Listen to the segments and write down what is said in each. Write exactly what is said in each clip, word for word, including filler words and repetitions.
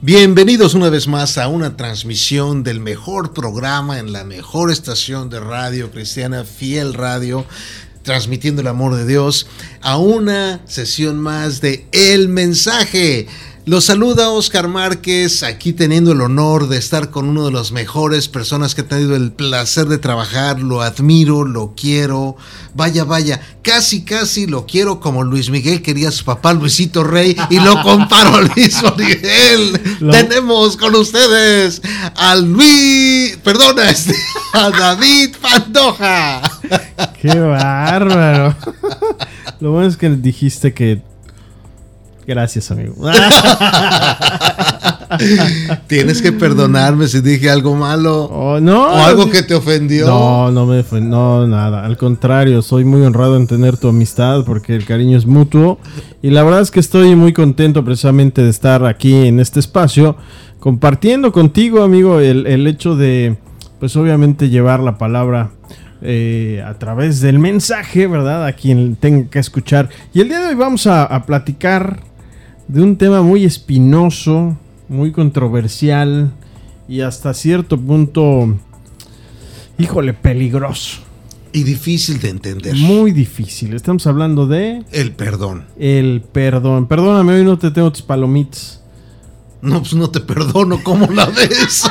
Bienvenidos una vez más a una transmisión del mejor programa en la mejor estación de radio cristiana, Fiel Radio, transmitiendo el amor de Dios, a una sesión más de El Mensaje. Los saluda Oscar Márquez, aquí teniendo el honor de estar con uno de las mejores personas que he tenido el placer de trabajar. Lo admiro, lo quiero, vaya, vaya, casi, casi lo quiero como Luis Miguel quería a su papá Luisito Rey, y lo comparo a Luis Miguel. Lo... Tenemos con ustedes a Luis, perdona, este, a David Pantoja. ¡Qué bárbaro! Lo bueno es que dijiste que... Gracias, amigo. Tienes que perdonarme si dije algo malo. Oh, no, o algo que te ofendió. No, no me ofendió, no, nada. Al contrario, soy muy honrado en tener tu amistad porque el cariño es mutuo. Y la verdad es que estoy muy contento precisamente de estar aquí en este espacio, compartiendo contigo, amigo, el, el hecho de, pues obviamente llevar la palabra eh, a través del mensaje, ¿verdad? A quien tenga que escuchar. Y el día de hoy vamos a, a platicar de un tema muy espinoso, muy controversial y hasta cierto punto, híjole, peligroso. Y difícil de entender. Muy difícil. Estamos hablando de... El perdón. El perdón. Perdóname, hoy no te tengo tus palomitas. No, pues no te perdono, ¿cómo la ves?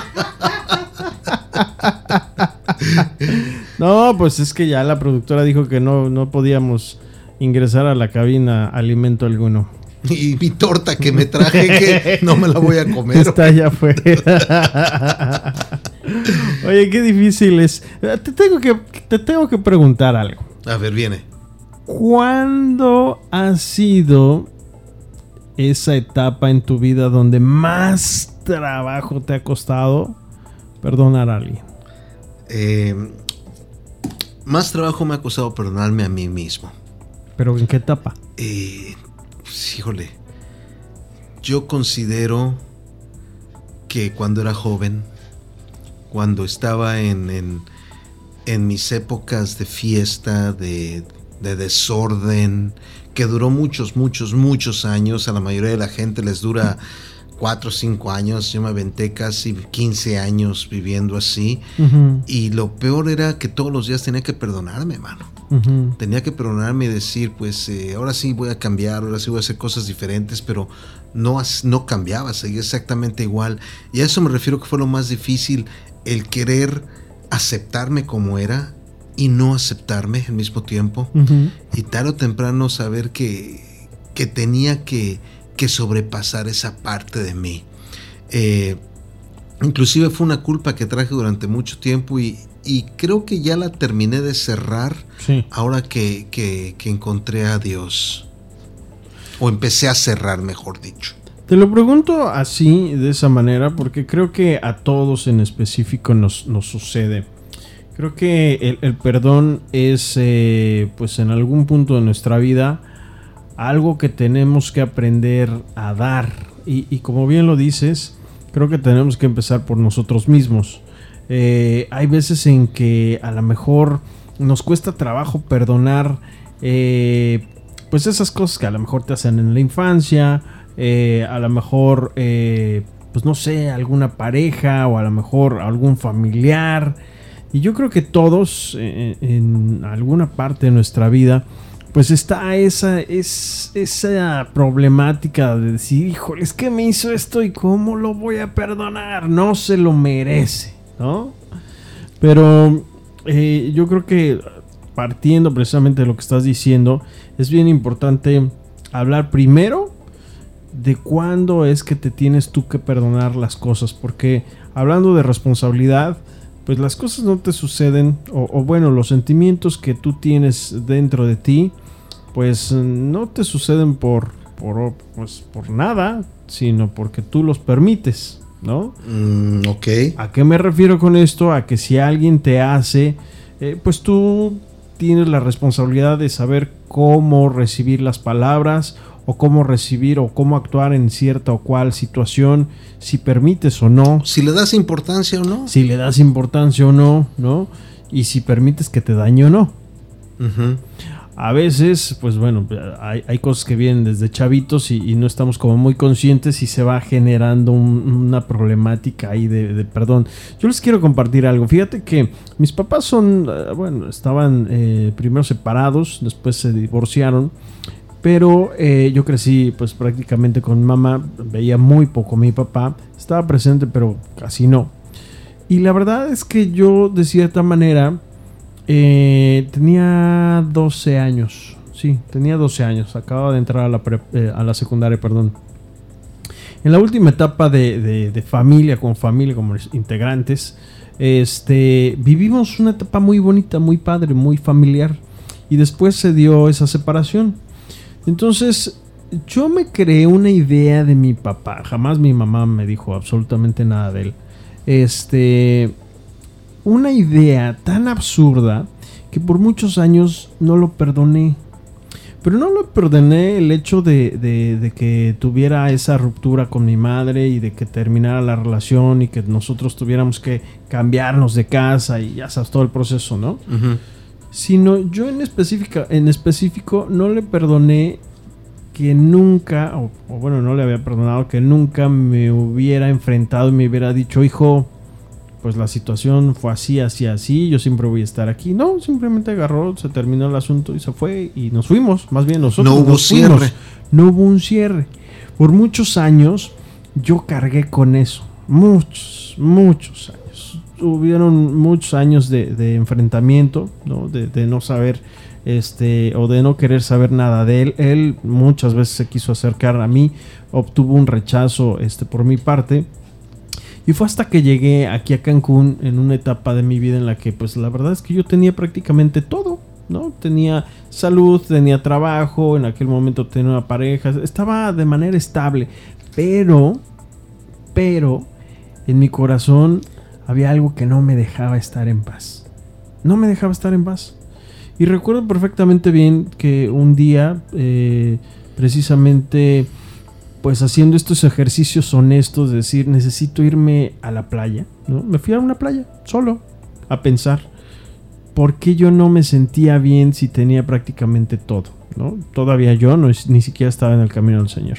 No, pues es que ya la productora dijo que no, no podíamos ingresar a la cabina alimento alguno. Y mi torta que me traje, que no me la voy a comer. Está allá afuera. Oye, qué difícil es. Te tengo que, te tengo que preguntar algo. A ver, viene. ¿Cuándo ha sido esa etapa en tu vida donde más trabajo te ha costado perdonar a alguien? Eh, más trabajo me ha costado perdonarme a mí mismo. ¿Pero en qué etapa? Eh... Híjole, yo considero que cuando era joven, cuando estaba en, en, en mis épocas de fiesta, de, de desorden, que duró muchos, muchos, muchos años, a la mayoría de la gente les dura cuatro o cinco años, yo me aventé casi quince años viviendo así, uh-huh. Y lo peor era que todos los días tenía que perdonarme, mano. Uh-huh. Tenía que perdonarme y decir, pues eh, ahora sí voy a cambiar, ahora sí voy a hacer cosas diferentes, pero no, no cambiaba, seguía exactamente igual. Y a eso me refiero que fue lo más difícil, el querer aceptarme como era y no aceptarme al mismo tiempo. Uh-huh. Y tarde o temprano saber que, que tenía que, que sobrepasar esa parte de mí. Eh, inclusive fue una culpa que traje durante mucho tiempo y Y creo que ya la terminé de cerrar, sí. Ahora que, que, que encontré a Dios. O empecé a cerrar, mejor dicho. Te lo pregunto así, de esa manera, porque creo que a todos en específico nos, nos sucede. Creo que el, el perdón es, eh, pues en algún punto de nuestra vida, algo que tenemos que aprender a dar. Y, y como bien lo dices, creo que tenemos que empezar por nosotros mismos. Eh, hay veces en que a lo mejor nos cuesta trabajo perdonar eh, pues esas cosas que a lo mejor te hacen en la infancia, eh, a lo mejor eh, pues no sé, alguna pareja o a lo mejor algún familiar. Y yo creo que todos eh, en alguna parte de nuestra vida pues está esa, es, esa problemática de decir, híjole, es que me hizo esto y cómo lo voy a perdonar, no se lo merece, ¿no? Pero eh, yo creo que partiendo precisamente de lo que estás diciendo, es bien importante hablar primero de cuándo es que te tienes tú que perdonar las cosas, porque hablando de responsabilidad, pues las cosas no te suceden, o, o bueno, los sentimientos que tú tienes dentro de ti, pues no te suceden por, por, pues, por nada, sino porque tú los permites, ¿no? Mm, ok. ¿A qué me refiero con esto? A que si alguien te hace, eh, pues tú tienes la responsabilidad de saber cómo recibir las palabras o cómo recibir o cómo actuar en cierta o cual situación, si permites o no. Si le das importancia o no. Si le das importancia o no, ¿no? Y si permites que te dañe o no. Uh-huh. a veces, pues bueno, hay, hay cosas que vienen desde chavitos y, y no estamos como muy conscientes y se va generando un, una problemática ahí de, de perdón. Yo les quiero compartir algo. Fíjate que mis papás son, bueno, estaban eh, primero separados, después se divorciaron. Pero eh, yo crecí pues prácticamente con mamá, veía muy poco a mi papá, estaba presente pero casi no. Y la verdad es que yo de cierta manera eh, tenía doce años, sí, tenía doce años, acababa de entrar a la, pre, eh, a la secundaria, perdón. En la última etapa de, de, de familia, como familia, como integrantes, este, vivimos una etapa muy bonita, muy padre, muy familiar. Y después se dio esa separación. Entonces, yo me creé una idea de mi papá. Jamás mi mamá me dijo absolutamente nada de él. Este, una idea tan absurda que por muchos años no lo perdoné. Pero no lo perdoné el hecho de, de, de que tuviera esa ruptura con mi madre y de que terminara la relación y que nosotros tuviéramos que cambiarnos de casa y ya sabes, todo el proceso, ¿no? Uh-huh. Sino yo en específico, en específico no le perdoné que nunca, o, o bueno, no le había perdonado que nunca me hubiera enfrentado y me hubiera dicho, hijo, pues la situación fue así, así, así, yo siempre voy a estar aquí. No, simplemente agarró, se terminó el asunto y se fue y nos fuimos, más bien nosotros no hubo nos cierre. Fuimos. No hubo un cierre. Por muchos años yo cargué con eso, muchos, muchos años. Hubieron muchos años de, de enfrentamiento, ¿no? De, de no saber este o de no querer saber nada de él. Él muchas veces se quiso acercar a mí, obtuvo un rechazo este, por mi parte. Y fue hasta que llegué aquí a Cancún en una etapa de mi vida en la que pues la verdad es que yo tenía prácticamente todo, ¿no? Tenía salud, tenía trabajo, en aquel momento tenía una pareja, estaba de manera estable. Pero, pero, en mi corazón había algo que no me dejaba estar en paz. No me dejaba estar en paz. Y recuerdo perfectamente bien que un día, eh, precisamente, pues haciendo estos ejercicios honestos, de decir, necesito irme a la playa, ¿no? Me fui a una playa, solo, a pensar, ¿por qué yo no me sentía bien si tenía prácticamente todo, ¿no? Todavía yo no, ni siquiera estaba en el camino del Señor.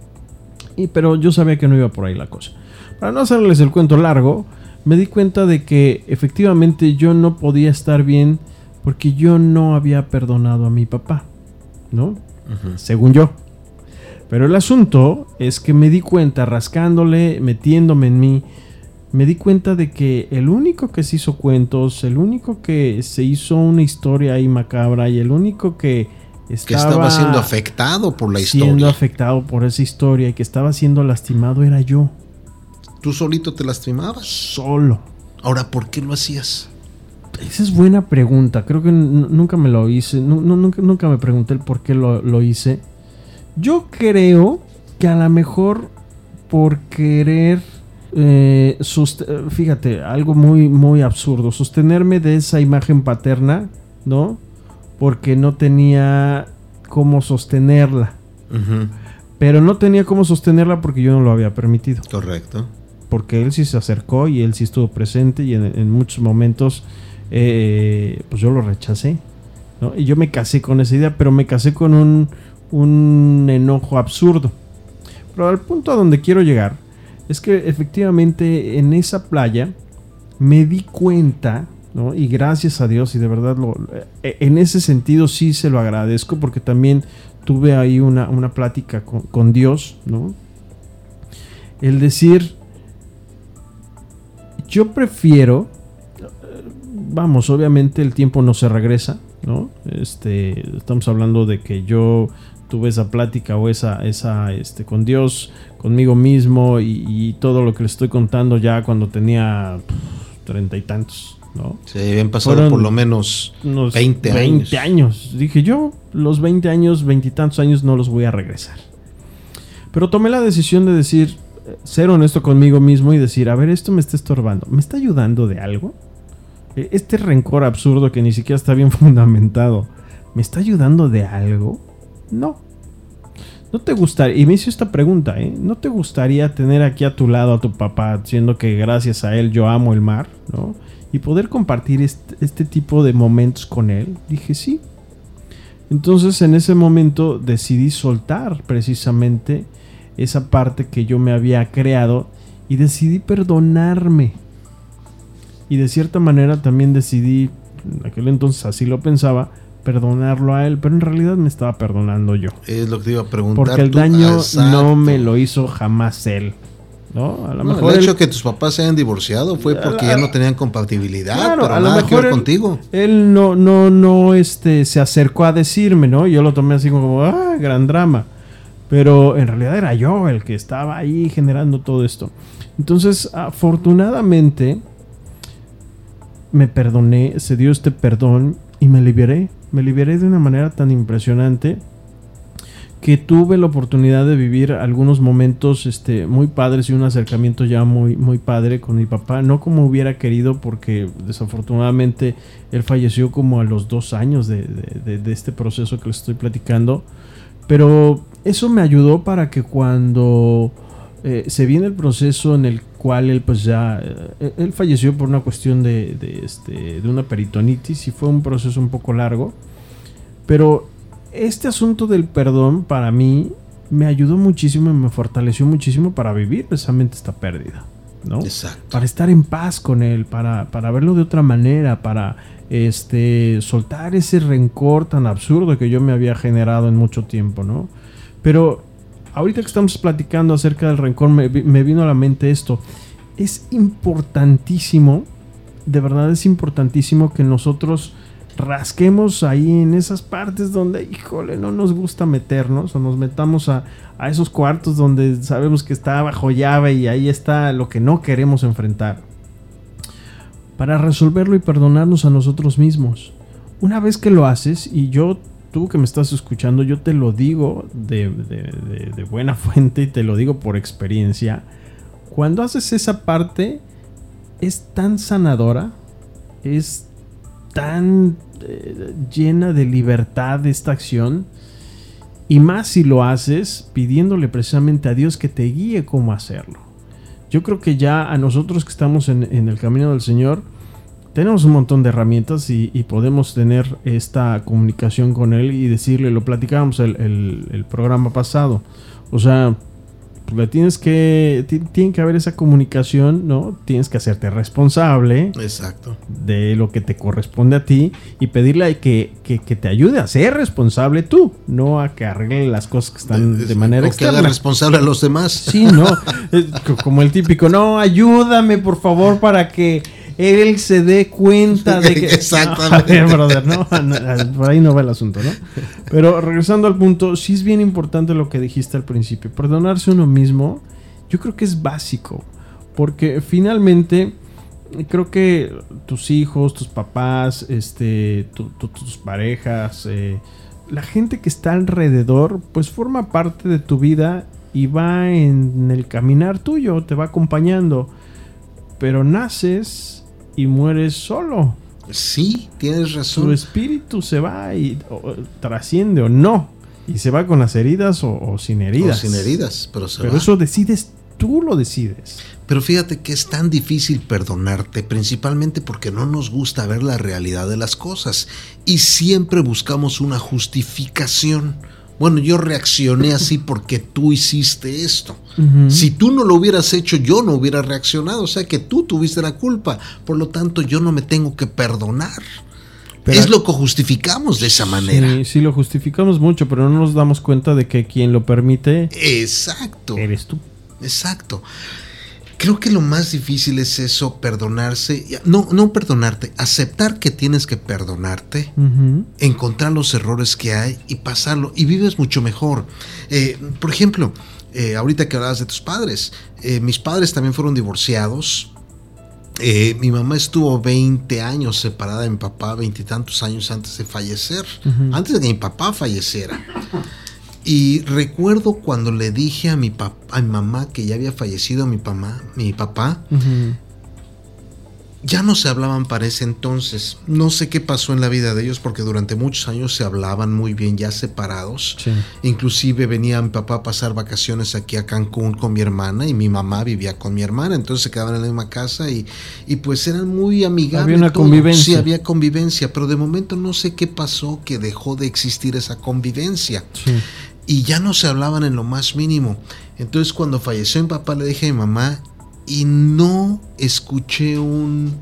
Y, pero yo sabía que no iba por ahí la cosa. Para no hacerles el cuento largo, me di cuenta de que efectivamente yo no podía estar bien porque yo no había perdonado a mi papá, ¿no? Uh-huh. Según yo. Pero el asunto es que me di cuenta, rascándole, metiéndome en mí, me di cuenta de que el único que se hizo cuentos, el único que se hizo una historia ahí macabra y el único que estaba, que estaba siendo afectado por la historia. Siendo afectado por esa historia y que estaba siendo lastimado era yo. ¿Tú solito te lastimabas? Solo. Ahora, ¿por qué lo hacías? Esa es buena pregunta. Creo que n- nunca me lo hice. No, no, nunca, nunca me pregunté el por qué lo, lo hice. Yo creo que a lo mejor por querer, eh, sust- fíjate, algo muy, muy absurdo, sostenerme de esa imagen paterna, ¿no? Porque no tenía cómo sostenerla. Uh-huh. Pero no tenía cómo sostenerla porque yo no lo había permitido. Correcto. Porque él sí se acercó y él sí estuvo presente y en, en muchos momentos eh, pues yo lo rechacé, ¿no? Y yo me casé con esa idea, pero me casé con un, un enojo absurdo. Pero al punto a donde quiero llegar es que efectivamente en esa playa me di cuenta, ¿no? Y gracias a Dios, y de verdad lo, en ese sentido sí se lo agradezco, porque también tuve ahí una, una plática con, con Dios, ¿no? El decir, yo prefiero, vamos, obviamente el tiempo no se regresa, ¿no? Este, estamos hablando de que yo tuve esa plática o esa, esa, este, con Dios, conmigo mismo y, y todo lo que le estoy contando ya cuando tenía treinta y tantos, ¿no? Se habían pasado Fueron por lo menos unos veinte años. veinte años. Dije yo, los veinte años, veintitantos años no los voy a regresar. Pero tomé la decisión de decir, ser honesto conmigo mismo y decir, a ver, esto me está estorbando, ¿me está ayudando de algo? Este rencor absurdo que ni siquiera está bien fundamentado, ¿me está ayudando de algo? No. No te gustaría, y me hizo esta pregunta, ¿eh? ¿No te gustaría tener aquí a tu lado a tu papá, siendo que gracias a él yo amo el mar, ¿no? Y poder compartir este, este tipo de momentos con él. Dije sí. Entonces en ese momento decidí soltar precisamente esa parte que yo me había creado y decidí perdonarme. Y de cierta manera también decidí, en aquel entonces así lo pensaba, perdonarlo a él, pero en realidad me estaba perdonando yo. Es lo que te iba a preguntar. Porque el tú, daño exacto. no me lo hizo jamás él, ¿no? A lo no, mejor el hecho él, de que tus papás se hayan divorciado fue porque la, ya no tenían compatibilidad, claro, pero a lo nada mejor que ver él, contigo. Él no, no, no, este, se acercó a decirme, ¿no? Yo lo tomé así como, ah, gran drama. Pero en realidad era yo el que estaba ahí generando todo esto. Entonces, afortunadamente, me perdoné, se dio este perdón y me liberé. Me liberé de una manera tan impresionante que tuve la oportunidad de vivir algunos momentos este, muy padres y un acercamiento ya muy, muy padre con mi papá. No como hubiera querido, porque desafortunadamente él falleció como a los dos años de, de, de, de este proceso que les estoy platicando. Pero eso me ayudó para que cuando eh, se viene el proceso en el cual él pues ya eh, él falleció por una cuestión de, de, este, de una peritonitis y fue un proceso un poco largo, pero este asunto del perdón para mí me ayudó muchísimo y me fortaleció muchísimo para vivir precisamente esta pérdida, ¿no? Exacto. Para estar en paz con él, para, para verlo de otra manera, para este, soltar ese rencor tan absurdo que yo me había generado en mucho tiempo, ¿no? Pero ahorita que estamos platicando acerca del rencor, me, me vino a la mente esto. Es importantísimo, de verdad es importantísimo que nosotros rasquemos ahí en esas partes donde, híjole, no nos gusta meternos, o nos metamos a, a esos cuartos donde sabemos que está bajo llave y ahí está lo que no queremos enfrentar, para resolverlo y perdonarnos a nosotros mismos. Una vez que lo haces, y yo, tú que me estás escuchando, yo te lo digo de, de, de, de buena fuente y te lo digo por experiencia, cuando haces esa parte es tan sanadora, es tan eh, llena de libertad esta acción, y más si lo haces pidiéndole precisamente a Dios que te guíe cómo hacerlo. Yo creo que ya a nosotros que estamos en, en el camino del Señor tenemos un montón de herramientas y, y podemos tener esta comunicación con Él y decirle, lo platicábamos el, el, el programa pasado, o sea, le tienes que t- tiene que haber esa comunicación, ¿no? Tienes que hacerte responsable. Exacto. De lo que te corresponde a ti y pedirle que, que, que te ayude a ser responsable tú, no a que arregle las cosas que están de, de manera o externa. que haga responsable a los demás. Sí, no, como el típico, no, ayúdame por favor para que él se dé cuenta de que... Exactamente. No, a ver, brother, no, no, por ahí no va el asunto, ¿no? Pero regresando al punto, sí es bien importante lo que dijiste al principio. Perdonarse a uno mismo, yo creo que es básico. Porque finalmente, creo que tus hijos, tus papás, este, tu, tu, tus parejas, eh, la gente que está alrededor, pues forma parte de tu vida y va en el caminar tuyo, te va acompañando. Pero naces y mueres solo. Sí, tienes razón. Tu espíritu se va y o, trasciende o no. Y se va con las heridas o, o sin heridas. O sin heridas, pero se Pero va. eso decides, tú lo decides. Pero fíjate que es tan difícil perdonarte, principalmente porque no nos gusta ver la realidad de las cosas. Y siempre buscamos una justificación. Bueno, yo reaccioné así porque tú hiciste esto. Uh-huh. Si tú no lo hubieras hecho, yo no hubiera reaccionado. O sea que tú tuviste la culpa. Por lo tanto, yo no me tengo que perdonar. Pero es lo que justificamos de esa manera. Sí, sí, lo justificamos mucho, pero no nos damos cuenta de que quien lo permite... Exacto. Eres tú. Exacto. Creo que lo más difícil es eso, perdonarse. No, no perdonarte, aceptar que tienes que perdonarte, uh-huh. encontrar los errores que hay y pasarlo. Y vives mucho mejor. Eh, por ejemplo, eh, ahorita que hablabas de tus padres, eh, mis padres también fueron divorciados. Eh, mi mamá estuvo veinte años separada de mi papá, veintitantos años antes de fallecer, uh-huh. antes de que mi papá falleciera. Y recuerdo cuando le dije a mi, pap- a mi mamá que ya había fallecido mi, papá, mi papá, uh-huh. ya no se hablaban para ese entonces. No sé qué pasó en la vida de ellos porque durante muchos años se hablaban muy bien ya separados. Sí. Inclusive venía mi papá a pasar vacaciones aquí a Cancún con mi hermana y mi mamá vivía con mi hermana, entonces se quedaban en la misma casa y, y pues eran muy amigables. Había una todo. convivencia. Sí, había convivencia, pero de momento no sé qué pasó que dejó de existir esa convivencia. Sí. Y ya no se hablaban en lo más mínimo. Entonces cuando falleció mi papá le dije a mi mamá y no escuché un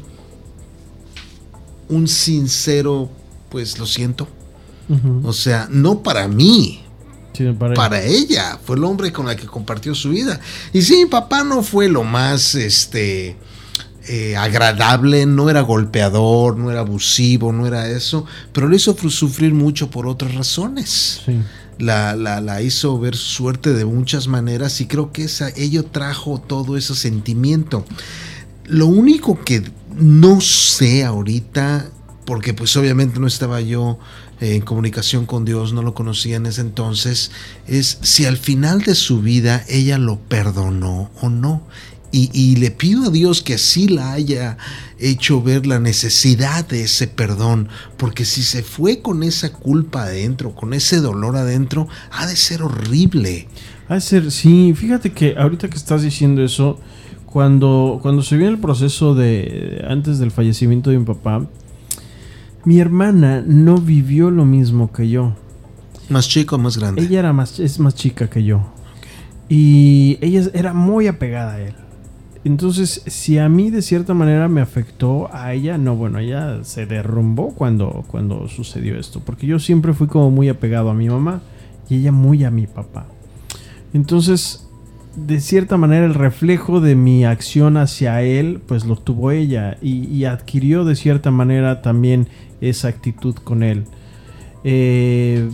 un sincero pues lo siento. Uh-huh. O sea, no para mí, sí, para, para ella. Fue el hombre con el que compartió su vida. Y sí, mi papá no fue lo más este eh, agradable, no era golpeador, no era abusivo, no era eso, pero lo hizo sufrir mucho por otras razones. Sí. La, la, la hizo ver suerte de muchas maneras y creo que esa, ello trajo todo ese sentimiento. Lo único que no sé ahorita, porque pues obviamente no estaba yo eh, en comunicación con Dios, no lo conocía en ese entonces, es si al final de su vida ella lo perdonó o no. Y, y le pido a Dios que así la haya hecho ver la necesidad de ese perdón, porque si se fue con esa culpa adentro, con ese dolor adentro, ha de ser horrible. Ha de ser, sí, fíjate que ahorita que estás diciendo eso, cuando, cuando se vio el proceso de antes del fallecimiento de mi papá, mi hermana no vivió lo mismo que yo. ¿Más chica o más grande? Ella era más, es más chica que yo. Okay. Y ella era muy apegada a él. Entonces, si a mí de cierta manera me afectó, a ella no, bueno, ella se derrumbó cuando, cuando sucedió esto, porque yo siempre fui como muy apegado a mi mamá y ella muy a mi papá. Entonces, de cierta manera el reflejo de mi acción hacia él, pues lo tuvo ella y, y adquirió de cierta manera también esa actitud con él. Eh...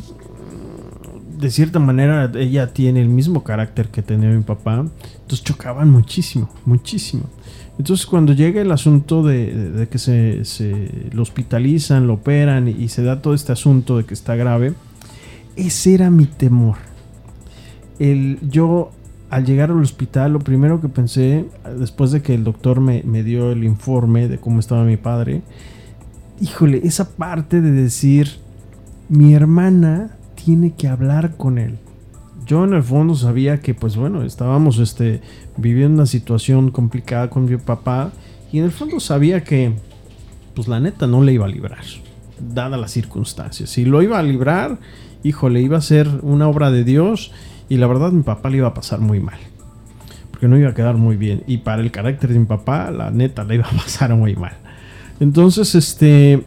De cierta manera ella tiene el mismo carácter que tenía mi papá. Entonces chocaban muchísimo, muchísimo. Entonces cuando llega el asunto de, de, de que se, se lo hospitalizan, lo operan y, y se da todo este asunto de que está grave, ese era mi temor. El, yo al llegar al hospital lo primero que pensé, después de que el doctor me, me dio el informe de cómo estaba mi padre, híjole, esa parte de decir, mi hermana tiene que hablar con él. Yo en el fondo sabía que pues bueno, estábamos este, viviendo una situación complicada con mi papá y en el fondo sabía que pues la neta no le iba a librar, dadas las circunstancias. Si lo iba a librar, híjole, iba a ser una obra de Dios y la verdad mi papá le iba a pasar muy mal, porque no iba a quedar muy bien y para el carácter de mi papá, la neta le iba a pasar muy mal. Entonces este...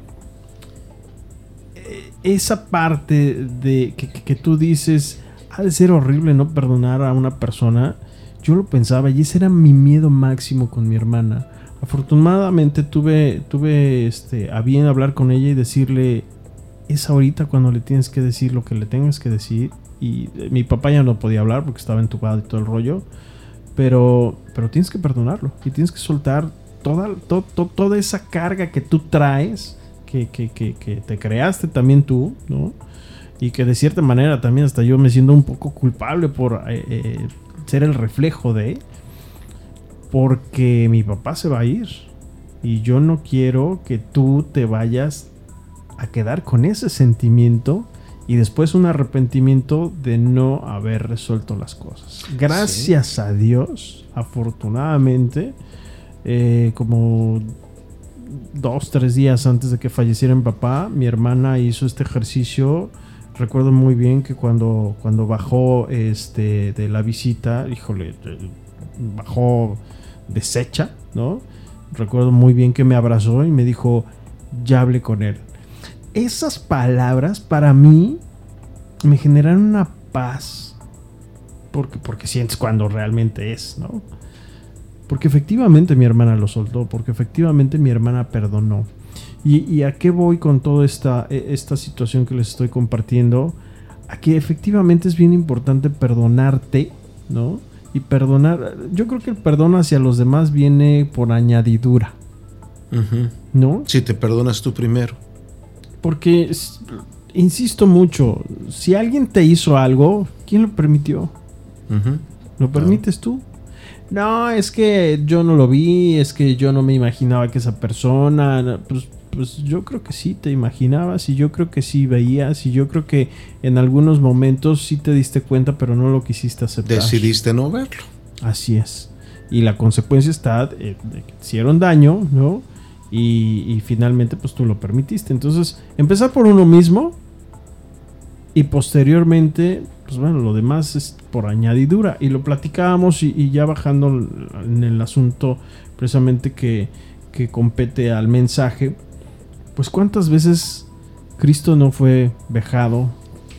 esa parte de que, que, que tú dices ha de ser horrible no perdonar a una persona, yo lo pensaba y ese era mi miedo máximo con mi hermana. Afortunadamente tuve tuve este a bien hablar con ella y decirle, es ahorita cuando le tienes que decir lo que le tengas que decir. Y mi papá ya no podía hablar porque estaba entubado y todo el rollo, pero pero tienes que perdonarlo y tienes que soltar toda to, to, toda esa carga que tú traes. Que, que, que, que te creaste también tú, ¿no? Y que de cierta manera también hasta yo me siento un poco culpable por eh, eh, ser el reflejo de, porque mi papá se va a ir y yo no quiero que tú te vayas a quedar con ese sentimiento y después un arrepentimiento de no haber resuelto las cosas. Gracias sí. a Dios, afortunadamente, eh, como dos, tres días antes de que falleciera mi papá, mi hermana hizo este ejercicio. Recuerdo muy bien que cuando, cuando bajó este, de la visita, híjole, bajó deshecha, ¿no? Recuerdo muy bien que me abrazó y me dijo, ya hablé con él. Esas palabras para mí me generaron una paz, porque, porque sientes cuando realmente es, ¿no? Porque efectivamente mi hermana lo soltó, porque efectivamente mi hermana perdonó. ¿Y, y a qué voy con toda esta, esta situación que les estoy compartiendo? A que efectivamente es bien importante perdonarte, ¿no? Y perdonar, yo creo que el perdón hacia los demás viene por añadidura, uh-huh. ¿no? Si te perdonas tú primero. Porque, insisto mucho, si alguien te hizo algo, ¿quién lo permitió? Uh-huh. ¿Lo permites tú? no, es que yo no lo vi, es que yo no me imaginaba que esa persona, pues, pues yo creo que sí te imaginabas y yo creo que sí veías y yo creo que en algunos momentos sí te diste cuenta, pero no lo quisiste aceptar. Decidiste no verlo. Así es. Y la consecuencia está de que te hicieron daño, ¿no? Y, y finalmente pues tú lo permitiste. Entonces, empezar por uno mismo y posteriormente, pues bueno, lo demás es por añadidura. Y lo platicábamos y, y ya bajando en el asunto precisamente que, que compete al mensaje, pues cuántas veces Cristo no fue vejado,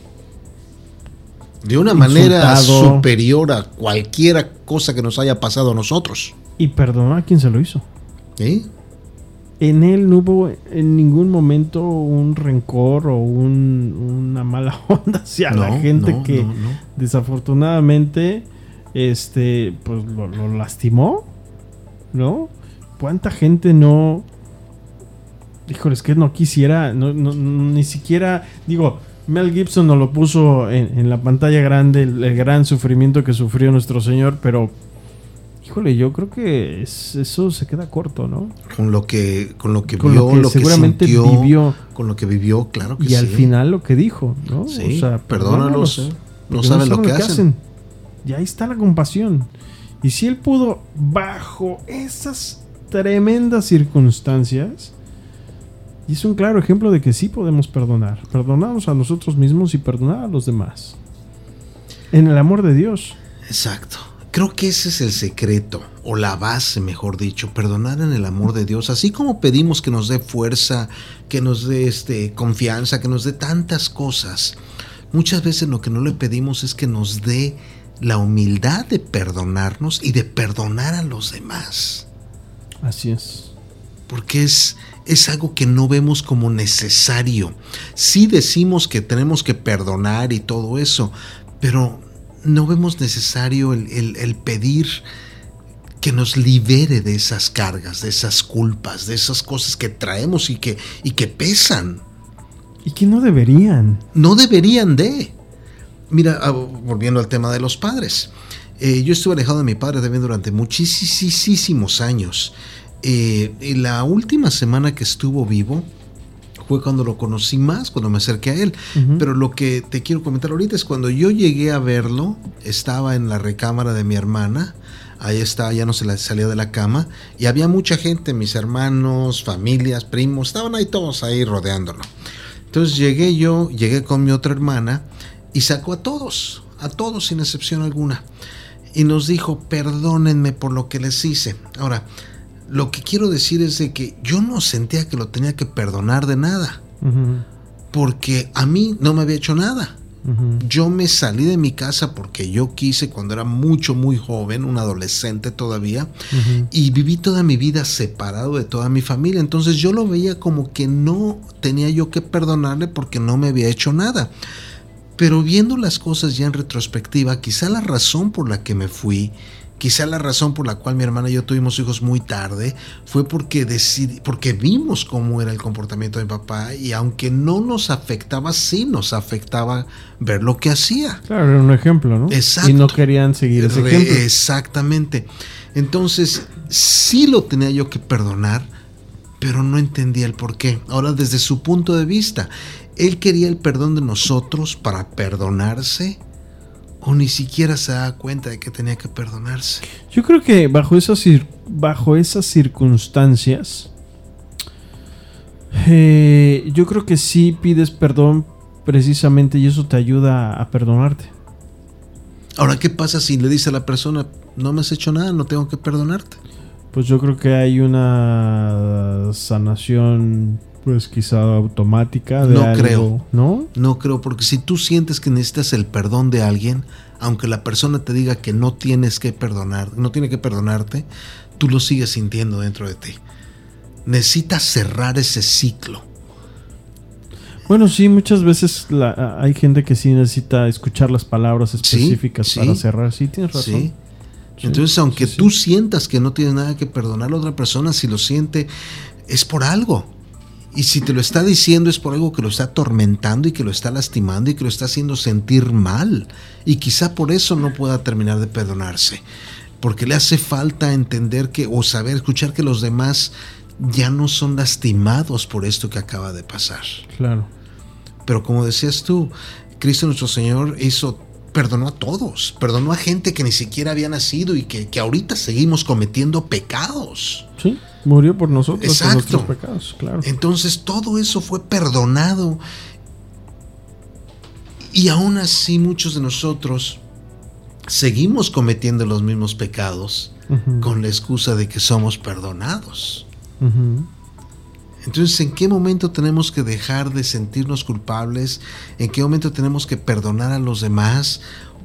de una manera superior a cualquier cosa que nos haya pasado a nosotros. Y perdonó a quien se lo hizo. ¿Sí? En él no hubo en ningún momento un rencor o un, una mala onda hacia no, la gente no, que no, no. desafortunadamente este, pues lo, lo lastimó, ¿no? ¿Cuánta gente no? Híjole, es que no quisiera, no, no, ni siquiera, digo, Mel Gibson nos lo puso en, en la pantalla grande, el, el gran sufrimiento que sufrió nuestro Señor, pero híjole, yo creo que es, eso se queda corto, ¿no? Con lo que, con lo que con vio, lo que lo seguramente que sintió, vivió, con lo que vivió, claro que y sí. Y al final lo que dijo, ¿no? Sí, o sea, perdónalos, eh, no saben lo que, que hacen. hacen. Y ahí está la compasión. Y si él pudo, bajo esas tremendas circunstancias, y es un claro ejemplo de que sí podemos perdonar. Perdonarnos a nosotros mismos y perdonar a los demás. En el amor de Dios. Exacto. Creo que ese es el secreto, o la base, mejor dicho, perdonar en el amor de Dios. Así como pedimos que nos dé fuerza, que nos dé este, confianza, que nos dé tantas cosas, muchas veces lo que no le pedimos es que nos dé la humildad de perdonarnos y de perdonar a los demás. Así es. Porque es, es algo que no vemos como necesario. Sí decimos que tenemos que perdonar y todo eso, pero no vemos necesario el, el, el pedir que nos libere de esas cargas, de esas culpas, de esas cosas que traemos y que, y que pesan. Y que no deberían. No deberían de. Mira, volviendo al tema de los padres. Eh, yo estuve alejado de mi padre también durante muchísimos años. Eh, y la última semana que estuvo vivo fue cuando lo conocí más, cuando me acerqué a él. Uh-huh. Pero lo que te quiero comentar ahorita es cuando yo llegué a verlo, estaba en la recámara de mi hermana, ahí estaba, ya no se la salía de la cama, y había mucha gente, mis hermanos, familias, primos, estaban ahí todos ahí rodeándolo. Entonces llegué yo, llegué con mi otra hermana, y sacó a todos, a todos sin excepción alguna, y nos dijo, perdónenme por lo que les hice. Ahora, lo que quiero decir es de que yo no sentía que lo tenía que perdonar de nada. Uh-huh. Porque a mí no me había hecho nada. Uh-huh. Yo me salí de mi casa porque yo quise cuando era mucho, muy joven, un adolescente todavía, uh-huh. y viví toda mi vida separado de toda mi familia. Entonces yo lo veía como que no tenía yo que perdonarle porque no me había hecho nada. Pero viendo las cosas ya en retrospectiva, quizá la razón por la que me fui, quizá la razón por la cual mi hermana y yo tuvimos hijos muy tarde fue porque decidí, porque vimos cómo era el comportamiento de mi papá, y aunque no nos afectaba, sí nos afectaba ver lo que hacía. Claro, era un ejemplo, ¿no? Exacto. Y no querían seguir ese Re- ejemplo. Exactamente. Entonces, sí lo tenía yo que perdonar, pero no entendía el por qué. Ahora, desde su punto de vista, él quería el perdón de nosotros para perdonarse, o ni siquiera se daba cuenta de que tenía que perdonarse. Yo creo que bajo esas, bajo esas circunstancias, eh, yo creo que sí pides perdón precisamente, y eso te ayuda a perdonarte. Ahora, ¿qué pasa si le dice a la persona, no me has hecho nada, no tengo que perdonarte? Pues yo creo que hay una sanación, pues quizá automática de no algo, creo, ¿no? No creo, porque si tú sientes que necesitas el perdón de alguien, aunque la persona te diga que no tienes que perdonar, no tiene que perdonarte, tú lo sigues sintiendo dentro de ti. Necesitas cerrar ese ciclo. Bueno, sí, muchas veces la, hay gente que sí necesita escuchar las palabras específicas sí, para sí, cerrar. Sí, tienes razón. Sí. Sí, entonces, aunque sí, sí. tú sientas que no tienes nada que perdonar a la otra persona, si lo siente, es por algo. Y si te lo está diciendo es por algo que lo está atormentando y que lo está lastimando y que lo está haciendo sentir mal. Y quizá por eso no pueda terminar de perdonarse. porque le hace falta entender que, o saber escuchar que los demás ya no son lastimados por esto que acaba de pasar. Claro. Pero como decías tú, Cristo nuestro Señor hizo, perdonó a todos, perdonó a gente que ni siquiera había nacido y que, que ahorita seguimos cometiendo pecados. Sí, murió por nosotros. Exacto. Por nuestros pecados, claro. Entonces todo eso fue perdonado. Y aún así muchos de nosotros seguimos cometiendo los mismos pecados, uh-huh, con la excusa de que somos perdonados. Uh-huh. Entonces, ¿en qué momento tenemos que dejar de sentirnos culpables? ¿En qué momento tenemos que perdonar a los demás?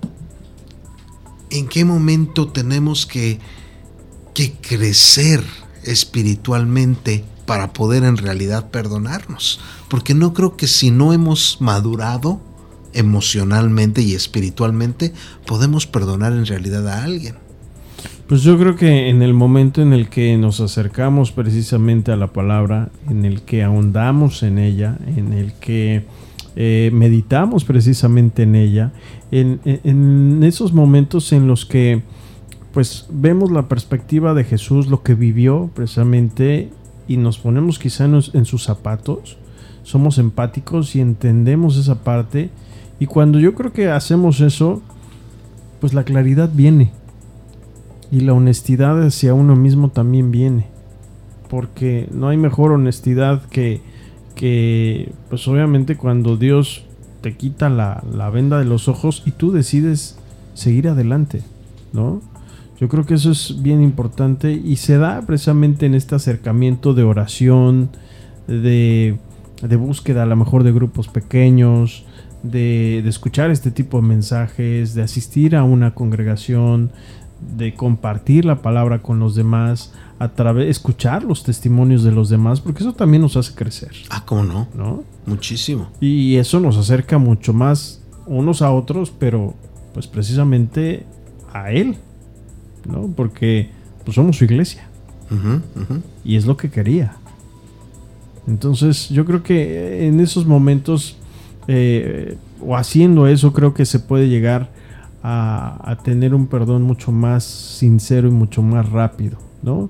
¿En qué momento tenemos que, que crecer espiritualmente para poder en realidad perdonarnos? Porque no creo que si no hemos madurado emocionalmente y espiritualmente, podemos perdonar en realidad a alguien. Pues yo creo que en el momento en el que nos acercamos precisamente a la palabra, en el que ahondamos en ella, en el que eh, meditamos precisamente en ella, en, en esos momentos en los que pues vemos la perspectiva de Jesús, lo que vivió precisamente, y nos ponemos quizá en, en sus zapatos, somos empáticos y entendemos esa parte, y cuando yo creo que hacemos eso, pues la claridad viene. Y la honestidad hacia uno mismo también viene, porque no hay mejor honestidad que, que pues obviamente cuando Dios te quita la, la venda de los ojos y tú decides seguir adelante, ¿no? Yo creo que eso es bien importante y se da precisamente en este acercamiento de oración, de, de búsqueda a lo mejor de grupos pequeños, de, de escuchar este tipo de mensajes, de asistir a una congregación, de compartir la palabra con los demás, a través escuchar los testimonios de los demás, porque eso también nos hace crecer. Ah, ¿cómo no? ¿No? Muchísimo. Y eso nos acerca mucho más unos a otros, pero pues precisamente a Él, ¿no? Porque pues somos su iglesia. Uh-huh, uh-huh. Y es lo que quería. Entonces yo creo que en esos momentos eh, o haciendo eso, creo que se puede llegar A, a tener un perdón mucho más sincero y mucho más rápido, ¿no?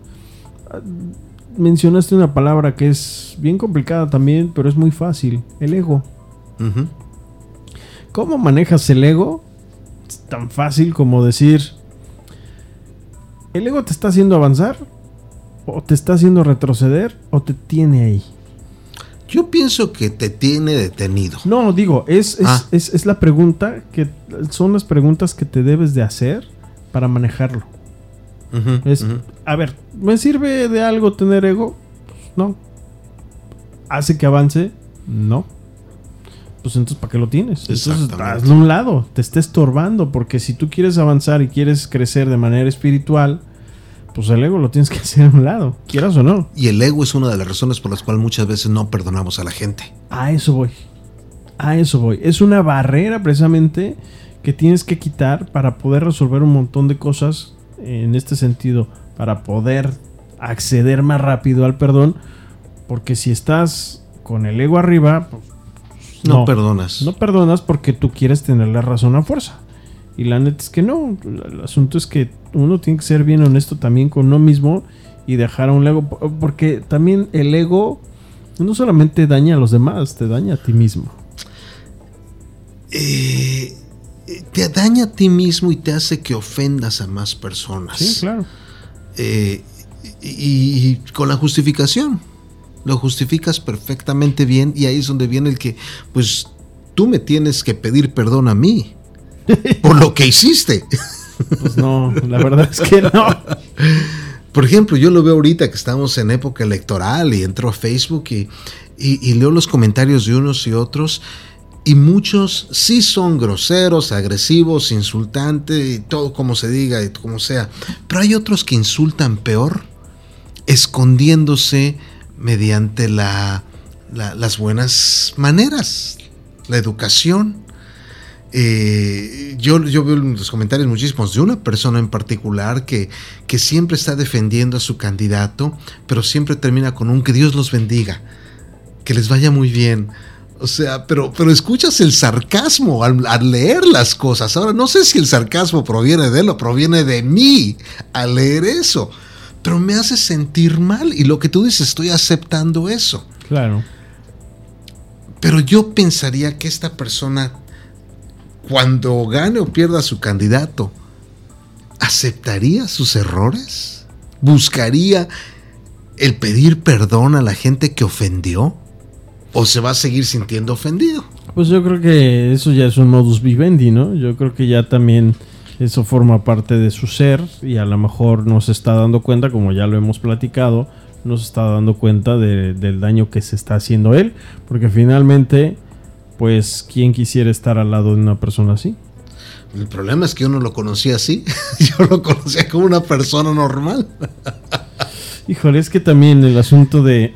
Mencionaste una palabra que es bien complicada también, pero es muy fácil: el ego. Uh-huh. ¿Cómo manejas el ego? Es tan fácil como decir: ¿el ego te está haciendo avanzar? ¿O te está haciendo retroceder? ¿O te tiene ahí? Yo pienso que te tiene detenido. No, digo, es, es, ah. es, es la pregunta que son las preguntas que te debes de hacer para manejarlo. Uh-huh, es, uh-huh. A ver, ¿me sirve de algo tener ego? Pues no. ¿Hace que avance? No. Pues entonces, ¿para qué lo tienes? Entonces, hazlo a un lado, te está estorbando, porque si tú quieres avanzar y quieres crecer de manera espiritual, pues el ego lo tienes que hacer a un lado, quieras o no. Y el ego es una de las razones por las cuales muchas veces no perdonamos a la gente. A eso voy. A eso voy. Es una barrera precisamente que tienes que quitar para poder resolver un montón de cosas en este sentido, para poder acceder más rápido al perdón, porque si estás con el ego arriba, pues no, no perdonas. No perdonas porque tú quieres tener la razón a fuerza. Y la neta es que no. El asunto es que uno tiene que ser bien honesto también con uno mismo y dejar a un ego. Porque también el ego no solamente daña a los demás, te daña a ti mismo. Eh, te daña a ti mismo y te hace que ofendas a más personas. Sí, claro. Eh, y, y con la justificación. Lo justificas perfectamente bien y ahí es donde viene el que, pues, tú me tienes que pedir perdón a mí. Por lo que hiciste. Pues no, la verdad es que no. Por ejemplo, yo lo veo ahorita que estamos en época electoral y entro a Facebook y, y, y leo los comentarios de unos y otros y muchos sí son groseros, agresivos, insultantes y todo como se diga y como sea. Pero hay otros que insultan peor, escondiéndose mediante la, la, las buenas maneras, la educación. Eh, yo, yo veo en los comentarios muchísimos de una persona en particular que, que siempre está defendiendo a su candidato, pero siempre termina con un que Dios los bendiga, que les vaya muy bien, O sea, pero, pero escuchas el sarcasmo al, al leer las cosas. Ahora, no sé si el sarcasmo proviene de él o proviene de mí al leer eso, pero me hace sentir mal. Y lo que tú dices, estoy aceptando eso. Claro. Pero yo pensaría que esta persona, cuando gane o pierda a su candidato, ¿aceptaría sus errores? ¿Buscaría el pedir perdón a la gente que ofendió? ¿O se va a seguir sintiendo ofendido? Pues yo creo que eso ya es un modus vivendi, ¿no? Yo creo que ya también eso forma parte de su ser y a lo mejor no se está dando cuenta, como ya lo hemos platicado, no se está dando cuenta de, del daño que se está haciendo él, porque finalmente, pues, ¿quién quisiera estar al lado de una persona así? El problema es que yo no lo conocía así, yo lo conocía como una persona normal. Híjole, es que también el asunto de...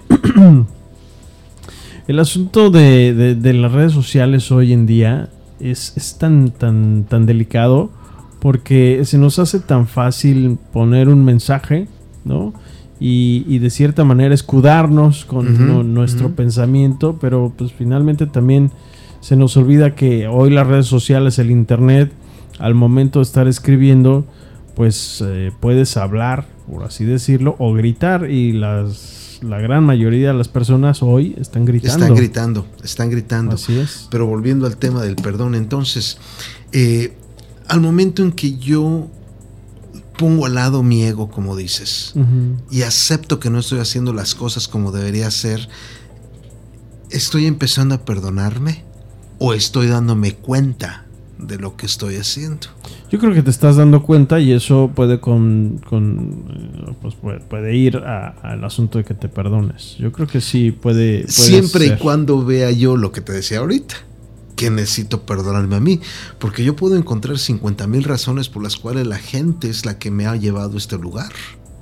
El asunto de, de, de las redes sociales hoy en día es, es tan, tan, tan delicado porque se nos hace tan fácil poner un mensaje, ¿no? Y, y de cierta manera escudarnos con uh-huh, no, nuestro uh-huh. pensamiento, pero pues finalmente también se nos olvida que hoy las redes sociales, el internet, al momento de estar escribiendo, pues eh, puedes hablar, por así decirlo, o gritar y las... La gran mayoría de las personas hoy están gritando. Están gritando, están gritando. Así es. Pero volviendo al tema del perdón, entonces, eh, al momento en que yo pongo al lado mi ego, como dices, uh-huh. y acepto que no estoy haciendo las cosas como debería hacer, ¿estoy empezando a perdonarme? ¿O estoy dándome cuenta de lo que estoy haciendo? Yo creo que te estás dando cuenta y eso puede con, con pues puede, puede ir a, al asunto de que te perdones. Yo creo que sí puede, puede siempre ser. Y cuando vea yo lo que te decía ahorita, que necesito perdonarme a mí, porque yo puedo encontrar cincuenta mil razones por las cuales la gente es la que me ha llevado a este lugar.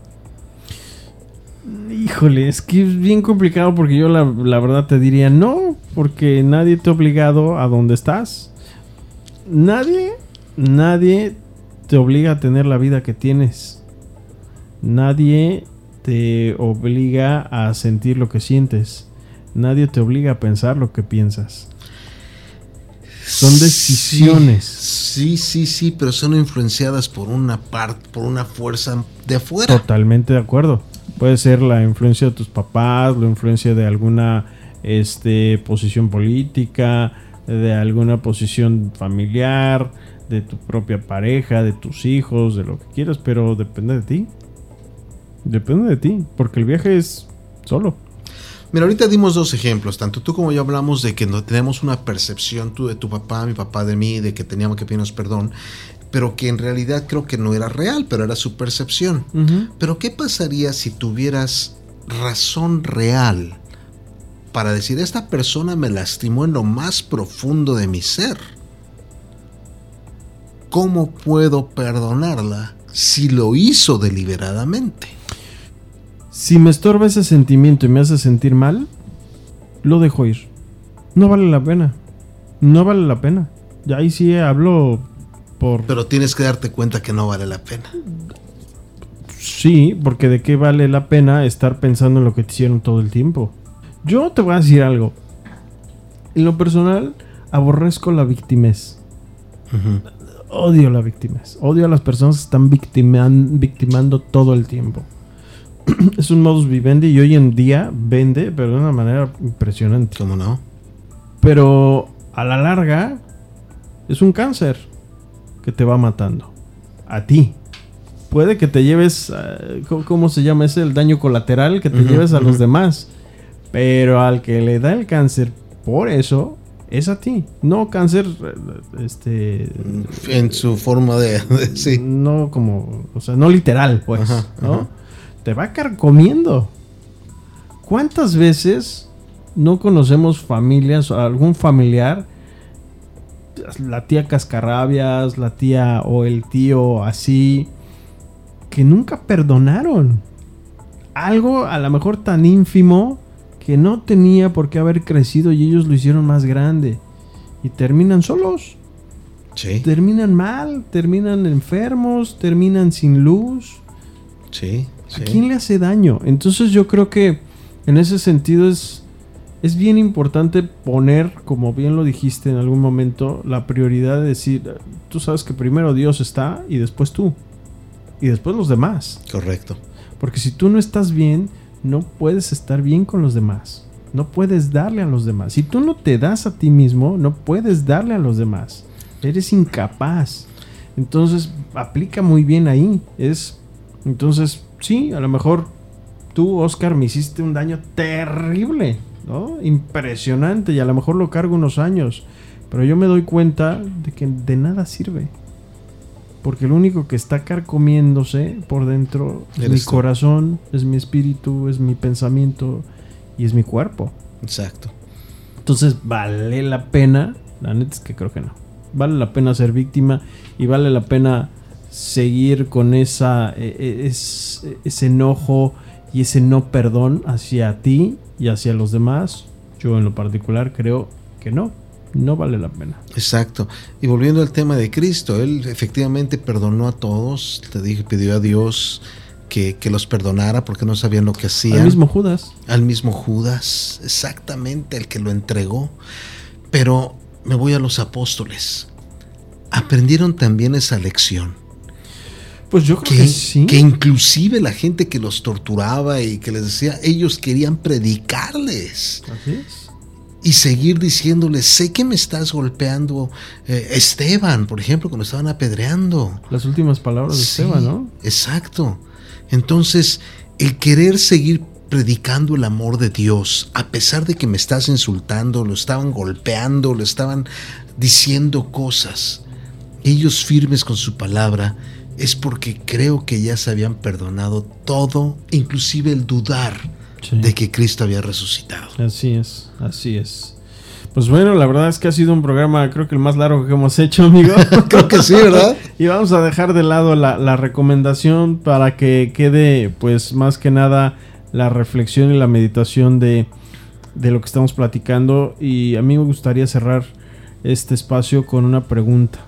Híjole, es que es bien complicado porque yo la, la verdad te diría no, porque nadie te ha obligado a donde estás. Nadie, nadie te obliga a tener la vida que tienes. Nadie te obliga a sentir lo que sientes. Nadie te obliga a pensar lo que piensas. Son decisiones. Sí, sí, sí, sí, pero son influenciadas por una parte, por una fuerza de afuera. Totalmente de acuerdo. Puede ser la influencia de tus papás, la influencia de alguna este, posición política, de alguna posición familiar, de tu propia pareja, de tus hijos, de lo que quieras, pero depende de ti. Depende de ti, porque el viaje es solo. Mira, ahorita dimos dos ejemplos, tanto tú como yo hablamos de que no tenemos una percepción, tú de tu papá, mi papá de mí, de que teníamos que pedirnos perdón, pero que en realidad creo que no era real, pero era su percepción. Uh-huh. Pero ¿qué pasaría si tuvieras razón real para decir, esta persona me lastimó en lo más profundo de mi ser? ¿Cómo puedo perdonarla si lo hizo deliberadamente? Si me estorba ese sentimiento y me hace sentir mal, lo dejo ir. No vale la pena. No vale la pena. Y ahí sí hablo por... Pero tienes que darte cuenta que no vale la pena. Sí, porque de qué vale la pena estar pensando en lo que te hicieron todo el tiempo. Yo te voy a decir algo. En lo personal, aborrezco la victimez. Uh-huh. Odio la victimez. Odio a las personas que están victiman, victimando todo el tiempo. Es un modus vivendi y hoy en día vende, pero de una manera impresionante. ¿Cómo no? Pero a la larga es un cáncer que te va matando. A ti. Puede que te lleves, uh, ¿cómo se llama ese? El daño colateral, que te uh-huh, lleves a uh-huh. los demás. Pero al que le da el cáncer por eso es a ti. No cáncer este en su forma de, de sí. No como, o sea, no literal, pues, ajá, ¿no? Ajá. Te va carcomiendo. ¿Cuántas veces no conocemos familias o algún familiar, la tía cascarrabias, la tía o el tío así, que nunca perdonaron? Algo a lo mejor tan ínfimo que no tenía por qué haber crecido y ellos lo hicieron más grande. Y terminan solos. Sí. Terminan mal, terminan enfermos, terminan sin luz. Sí, sí. ¿A quién le hace daño? Entonces yo creo que en ese sentido es, es bien importante poner, como bien lo dijiste en algún momento, la prioridad de decir, tú sabes que primero Dios está y después tú. Y después los demás. Correcto. Porque si tú no estás bien, no puedes estar bien con los demás. No puedes darle a los demás. Si tú no te das a ti mismo, no puedes darle a los demás. Eres incapaz. Entonces, aplica muy bien ahí. Es, entonces, sí, a lo mejor tú, Oscar, me hiciste un daño terrible, ¿no? Impresionante, y a lo mejor lo cargo unos años. Pero yo me doy cuenta de que de nada sirve. Porque lo único que está carcomiéndose por dentro es mi corazón, es mi espíritu, es mi pensamiento y es mi cuerpo. Exacto. Entonces, ¿vale la pena? La neta es que creo que no. Vale la pena ser víctima y vale la pena seguir con esa eh, es, ese enojo y ese no perdón hacia ti y hacia los demás. Yo en lo particular creo que no. No vale la pena. Exacto. Y volviendo al tema de Cristo, Él efectivamente perdonó a todos. Te dije, pidió a Dios que, que los perdonara porque no sabían lo que hacían. Al mismo Judas. Al mismo Judas, exactamente, el que lo entregó. Pero me voy a los apóstoles. ¿Aprendieron también esa lección? Pues yo creo que, que sí. Que inclusive la gente que los torturaba y que les decía, ellos querían predicarles. Así es. Y seguir diciéndoles, sé que me estás golpeando, eh, Esteban, por ejemplo, cuando estaban apedreando. Las últimas palabras de Sí, Esteban, ¿no? Exacto. Entonces, el querer seguir predicando el amor de Dios, a pesar de que me estás insultando, lo estaban golpeando, lo estaban diciendo cosas, ellos firmes con su palabra, es porque creo que ya se habían perdonado todo, inclusive el dudar. Sí. De que Cristo había resucitado. Así es, así es. Pues bueno, la verdad es que ha sido un programa, creo que el más largo que hemos hecho, amigo. Creo que sí, ¿verdad? Y vamos a dejar de lado la, la recomendación para que quede, pues, más que nada la reflexión y la meditación de, de lo que estamos platicando. Y a mí me gustaría cerrar este espacio con una pregunta.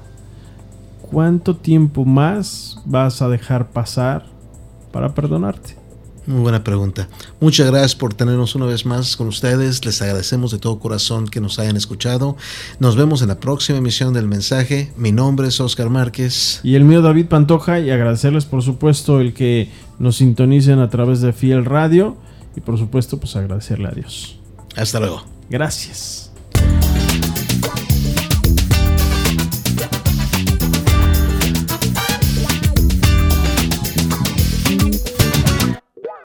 ¿Cuánto tiempo más vas a dejar pasar para perdonarte? Muy buena pregunta. Muchas gracias por tenernos una vez más con ustedes. Les agradecemos de todo corazón que nos hayan escuchado. Nos vemos en la próxima emisión del Mensaje. Mi nombre es Oscar Márquez. Y el mío, David Pantoja. Y agradecerles, por supuesto, el que nos sintonicen a través de Fiel Radio. Y por supuesto, pues agradecerle a Dios. Hasta luego. Gracias.